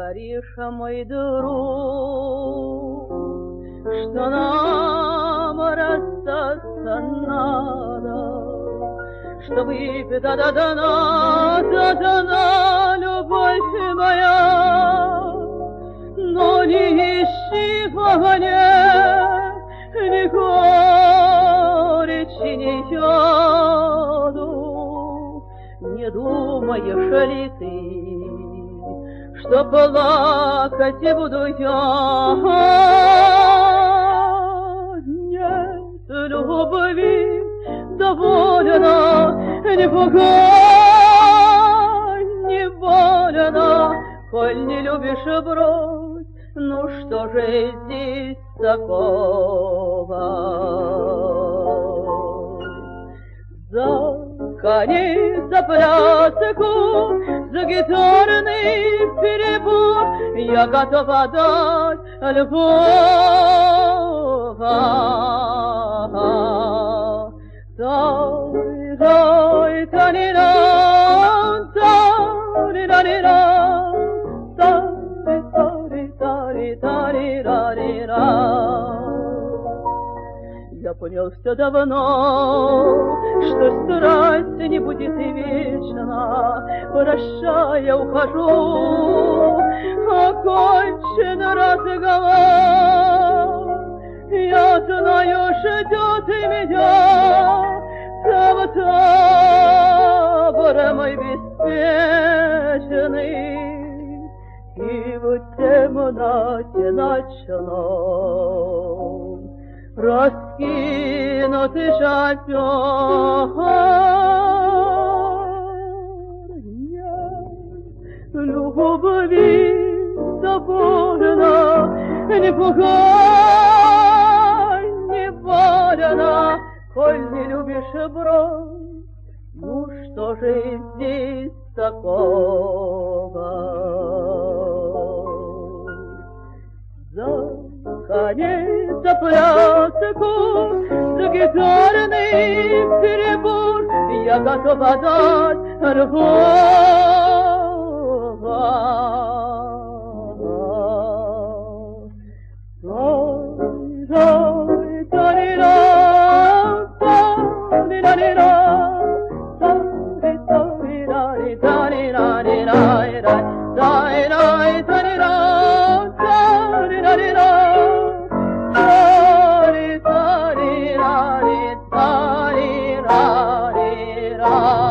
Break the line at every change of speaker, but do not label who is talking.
говоришь, мой друг, что нам расстаться надо, чтобы да-да-да-на, любовь моя, но не ищи в огне ни горечи, ни яду. Не думаешь ли ты, что плакать буду я? Нет любви довольно, не пугай, не больно, коль не любишь, брось. Ну что же здесь такого? За коней, за пляску, за гитарный перебор я готова дать любовь. Я понял все давно, что страсть не будет и вечно. Прощая, ухожу, окончен разговор. Я знаю, ждет и меня там табор мой беспечный. И в темноте ночной раскинутый шатер. Нет любви довольно, не пугай, не больно, коль не любишь, брось. Ну что же здесь такого? За коней, за пляску, за гитарный перебор я готова дать любовь.
Ra